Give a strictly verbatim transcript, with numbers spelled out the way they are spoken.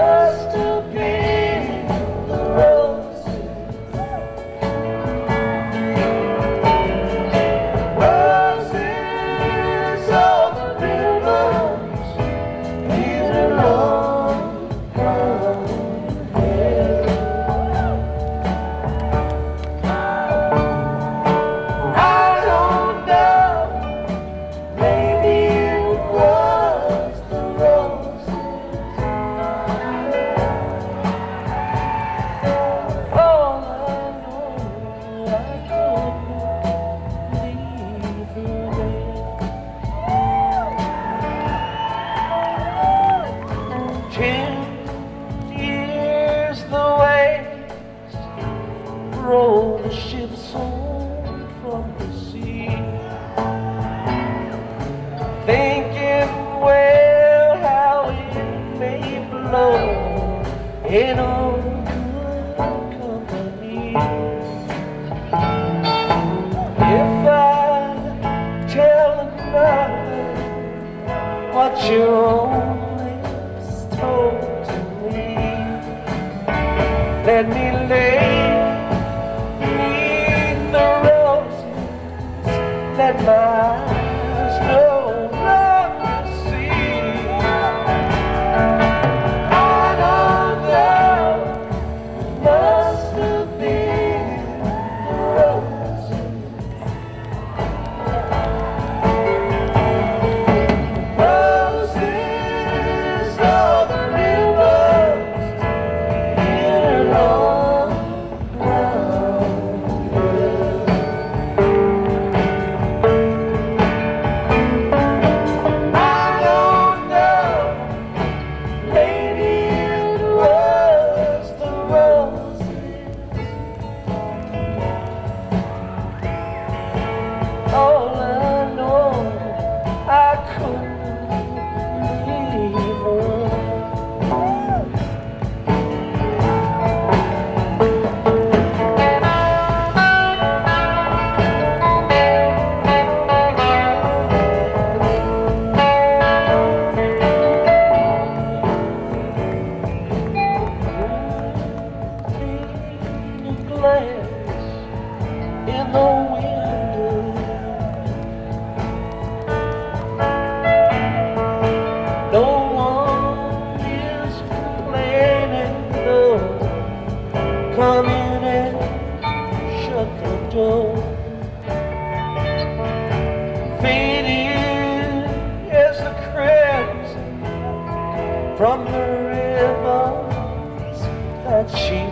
Must have been the roses. Roses on the rivers, leave it alone. I don't know, maybe it was the roses. All I know, I couldn't leave her there. Ten years the waves roll the ships home from the sea, thinking, well, how it may blow in all good company. If I tell another what your own lips told to me, let me lay beneath the roses, let my eyes no longer see. I don't know, must have been the roses. Roses on the rivers, in a long round hill. I don't know, maybe it was the roses. All I know, I couldn't leave her. Glass in the window, no one is complaining, no. Come in and shut the door. Fading as the crimson from the ribbons that she